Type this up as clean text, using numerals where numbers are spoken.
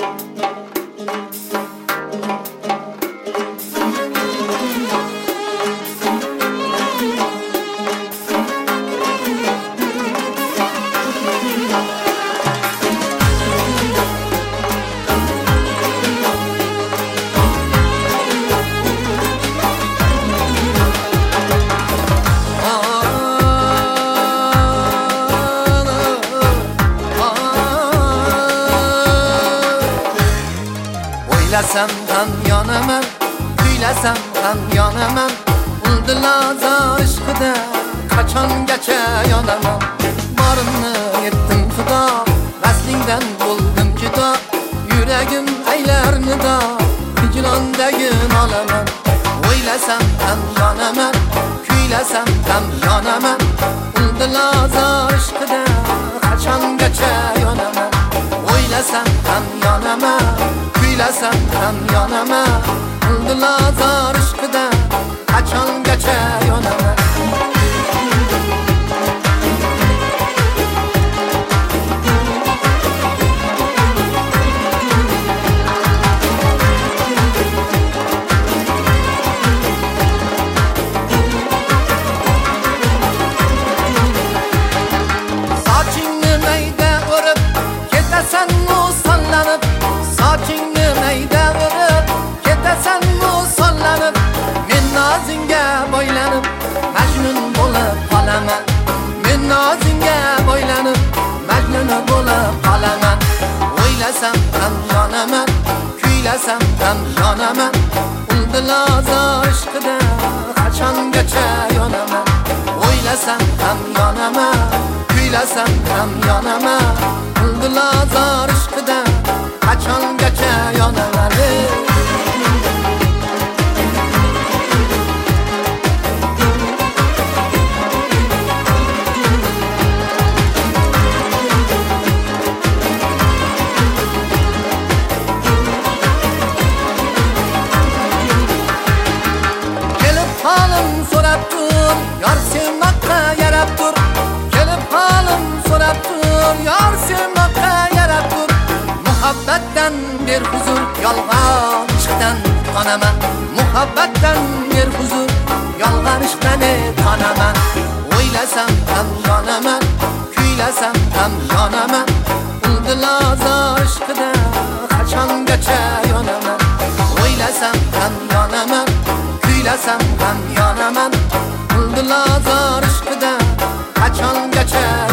Kuylasam ham yonaman, kuylasam ham yonaman. Ildilaza ishqida qachongacha yonaman. Borimni yetdim xudo, vaslingdan bo'ldim judo. Yuragim aylar nido, hijrondagi nolaman. O'ylasam ham yonaman, kuylasam ham yonaman. Ildilaza ishqida qachongacha yonaman. O'ylasam ham yonaman, kuylasam ham yonaman. Ildilaza ishqida qachongacha yonaman. Sochingni mayda o'rib ketasan musallanib, sochingni mayda o'rib ketasan musallanib. Men nozingga boylanib majnun bo'lib qolaman. Men nozingga boylanib majnun bo'lib qolaman. O'ylasam ham yonaman, kuylasam ham yonaman. Ildilaza ishqida qachongacha yonaman. O'ylasam ham yonaman, kuylasam ham yonaman. Ildilaza ishqida qachongacha yonaman. Kelib holim so'rab tur, yor sevmoqqa yarab tur. Kelib holim so'rab tur, yor sevmoqqa yarab tur. Muhabbatdan ber huzur, yolg'on ishqdan qonaman. Muhabbatdan ber huzur, yolg'on ishqdan qonaman. O'ylasam ham yonaman, kuylasam ham yonaman. Ildilaza ishqida qachongacha yonaman. O'ylasam ham yonaman, kuylasam ham yonaman. Ildilaza ishqida qachongacha